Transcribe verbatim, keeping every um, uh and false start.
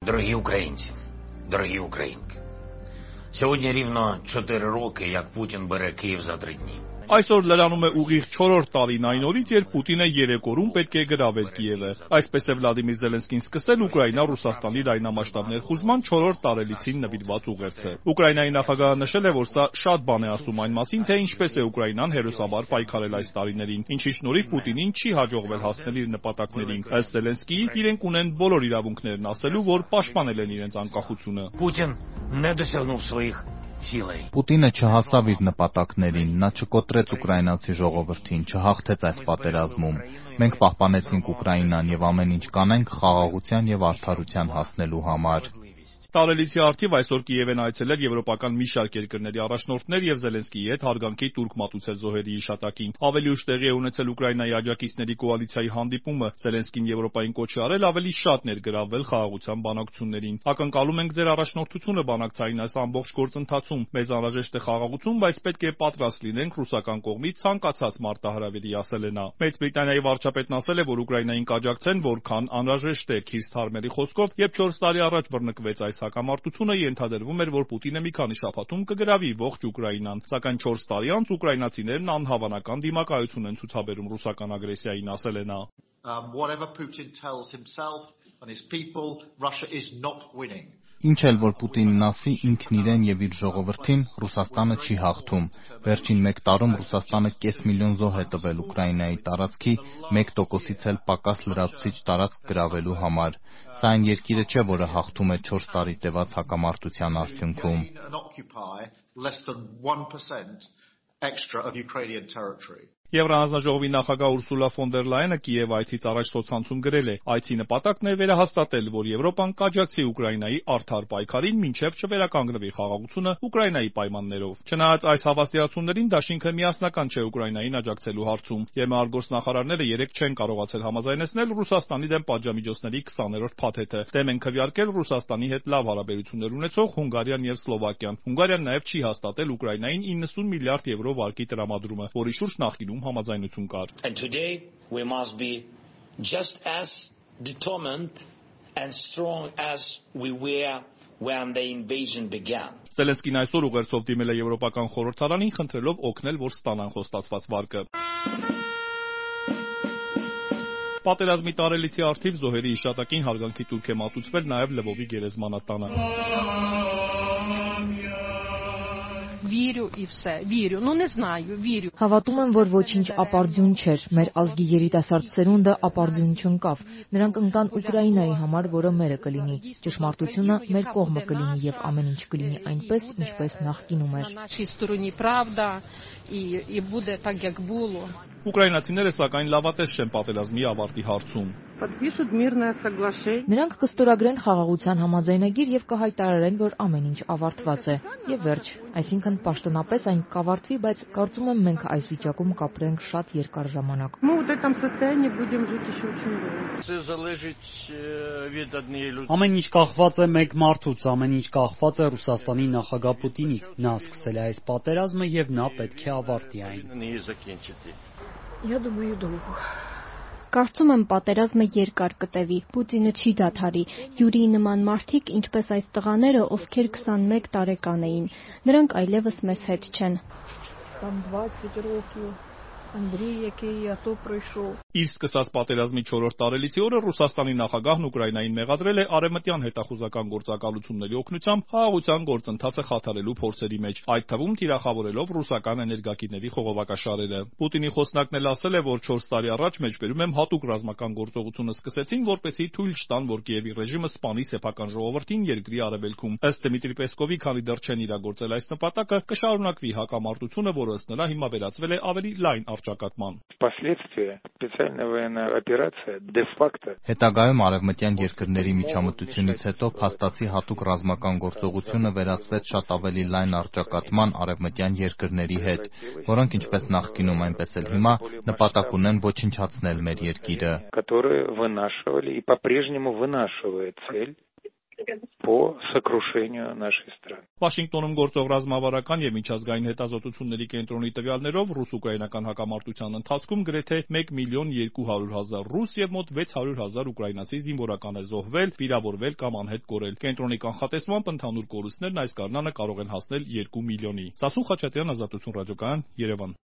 Дорогі українці, дорогі українки, сьогодні рівно чотири роки, як Путін бере Київ за три дні. Այսօր լրանում է ուղիղ չորրորդ տարին այն օրից, երբ Պուտինը երեք օրում պետք է գրավեր Կիևը։ Այսպես է Վլադիմիր Զելենսկին սկսել Ուկրաինա-Ռուսաստանի լայնամասշտաբ ներխուժման չորրորդ տարելիցին նվիրված ուղերձը։ Ուկրաինայի նախագահը նշել է, որ սա շատ բան է ասում այն մասին, թե ինչպես է Ուկրաինան հերոսաբար պայքարել այս տարիներին, ինչի շնորհիվ Պուտինին չի հաջողվել հասնել իր նպատակներին։ Ըստ Զելենսկիի, իրենք ունեն բոլոր իրավունքներն ասելու, որ պաշտպանել են իրենց անկախությունը։ Պուտին не досягнув своїх цілей. Պուտինը չհասավ իր նպատակներին, նա չկոտրեց ուկրաինացի ժողովրդին, չհաղթեց այս պատերազմում։ Մենք պահպանեցինք Ուկրաինան եւ ամեն ինչ կանենք խաղաղության եւ արդարության հասնելու համար։ Տարելիցի առթիվ այսօր Կիև են այցելել եվրոպական մի շարք երկրների առաջնորդներ եւ Զելենսկիի հետ հարգանքի տուրք մատուցել զոհերի հիշատակին։ Ավելի ուշ տեղի է ունեցել Ուկրաինայի աջակիցների կոալիցիայի հանդիպումը։ Զելենսկին Եվրոպային կոչ է արել ավելի շատ ներգրավվել խաղաղության բանակցություններին։ Ակնկալում ենք ձեր առաջնորդությունը բանակցային այս ամբողջ գործընթացում։ Մեզ անհրաժեշտ է խաղաղություն, բայց պետք է պատրաստ լինենք ռուսական կողմից ցանկացած մարտահրավերի, ասել է նա։ Մեծ Բրիտանիայի վարչապետն ասել է, որ Ուկրաինային կաջակցեն որքան անհրաժեշտ է։ Քիր Սթարմերի խոսքով, երբ չորս տարի առաջ բռնկվեց այս հակամարտությունը, ենթադրվում էր, որ Պուտինը մի քանի շաբաթում կգրավի ողջ Ուկրաինան, սակայն չորս տարի անց ուկրաինացիներն անհավանական դիմակայություն են ցուցաբերում ռուսական ագրեսիային, ասել է նա։ Ինչ էլ որ Պուտինն ասի, ինքն իրեն եւ իր ժողովրդին, Ռուսաստանը չի հաղթում։ Վերջին մեկ տարում Ռուսաստանը կես միլիոն զոհ է տվել Ուկրաինայի տարածքի մեկ տոկոսից էլ պակաս լրացուցիչ տարածք գրավելու համար։ Սա այն երկիրը չէ, որը հաղթում է չորս տարի տևած հակամարտության արդյունքում։ Եվրահանձնաժողովի նախագահ Ուրսուլա ֆոն դեր Լայենը Կիև այցից առաջ սոցցանցում գրել է. «Այցի նպատակն է վերահաստատել, որ Եվրոպան կաջակցի Ուկրաինայի արդար պայքարին, մինչև չվերականգնվի խաղաղությունը Ուկրաինայի պայմաններով»։ Չնայած այս հավաստիացումներին, դաշինքը միասնական չէ Ուկրաինային աջակցելու հարցում։ ԵՄ արտգործնախարարները երեկ չեն կարողացել համաձայնեցնել Ռուսաստանի դեմ պատժամիջոցների քսաներորդ փաթեթը։ Դեմ են քվեարկել Ռուսաստանի հետ լավ հարաբերություններ ունեցող Հունգարիան եւ Սլովակիան։ Հունգարիան նաեւ չի հաստատել Ուկրաինային իննսուն միլիարդ եվրո վարկի տրամադրումը, որի շուրջ նախկինում համաձայնություն կար։ And today we must be just as determined and strong as we were when the invasion began. Զելենսկին այսօր ուղերձով դիմել է Եվրոպական խորհրդարանին, խնդրելով օգնել, որ ստանան խոստացված վարկը։ Պատերազմի տարելիցի առթիվ զոհերի հիշատակին հարգանքի տուրք է մատուցվել նաև Լվովի գերեզմանատանը։ Вірю і все, вірю, ну не знаю, вірю. Հավատում եմ, որ ոչինչ ապարդյուն չէր, մեր ազգի երիտասարդ սերունդը ապարդյուն չընկավ, նրանք ընկան Ուկրաինայի համար, որը մերը կլինի, ճշմարտությունը մեր կողմը կլինի եւ ամեն ինչ կլինի այնպես, ինչպես նախկինում էր։ На нашій стороні правда і, і буде так, як було. Ուկրաինացիները սակայն լավատես չեն պատերազմի ավարտի հարցում։ Նրանք կստորագրեն խաղաղության համաձայնագիր եւ կհայտարարեն, որ ամեն ինչ ավարտված է։ Եվ վերջ, այսինքն պաշտոնապես այն կավարտվի, բայց կարծում եմ մենք այս վիճակում կապրենք շատ երկար ժամանակ։ Ամեն ինչ կախված է մեկ մարդուց, ամեն ինչ կախված է Ռուսաստանի նախագահ Պուտինից։ Նա սկսել է այս պատերազմը եւ նա պետք է ավարտի այն։ Я думаю, довго. Կարծում եմ պատերազմը երկար կտևի, Պուտինը չի դադարի, Յուրիի նման մարդիկ, ինչպես այս տղաները, ովքեր քսանմեկ տարեկան էին, նրանք այլևս մեզ հետ չեն։ Андрій, який АТО пройшов. Իր սկսած պատերազմի չորրորդ տարելիցի օրը Ռուսաստանի նախագահն Ուկրաինային մեղադրել է արևմտյան հետախուզական գործակալությունների օգնությամբ խաղաղության գործընթացը խաթարելու փորձերի մեջ, այդ թվում թիրախավորելով ռուսական էներգակիրների խողովակաշարերը։ Պուտինի խոսնակն էլ ասել է, որ չորս տարի առաջ մեջբերում եմ հատուկ ռազմական գործողությունը սկսեցին, որպեսզի թույլ չտան, որ Կիևի ռեժիմը սպանի սեփական ժողովրդին երկրի արևելքում։ Ըստ Դմիտրի Պեսկովի, քանի դեռ չեն իրագործել այս նպատակը, կշարունակվի հակամարտությունը, որը ըստ նրա հիմա վերածվել է ավելի լայն առճակատման։ Հետագայում արևմտյան երկրների միջամտությունից հետո փաստացի հատուկ ռազմական գործողությունը վերածվեց շատ ավելի լայն առճակատման արևմտյան երկրների հետ, որոնք ինչպես նախկինում, այնպես էլ հիմա նպատակ ունեն ոչնչացնել մեր երկիրը։ по сокрушению нашей страны. Վաշինգտոնում գործող ռազմավարական եւ միջազգային հետազոտությունների կենտրոնի տվյալներով ռուս-ուկրաինական հակամարտության ընթացքում գրեթե մեկ միլիոն երկու հարյուր հազար ռուս եւ մոտ վեց հարյուր հազար ուկրաինացի զինվորական է զոհվել, վիրավորվել կամ անհետ կորել։ Կենտրոնի կանխատեսմամբ ընդհանուր կորուստներն այս գարնանը կարող են հասնել երկու միլիոնի։ Սասուն Խաչատրյան, Ազատություն ռադիոկայան, Երևան։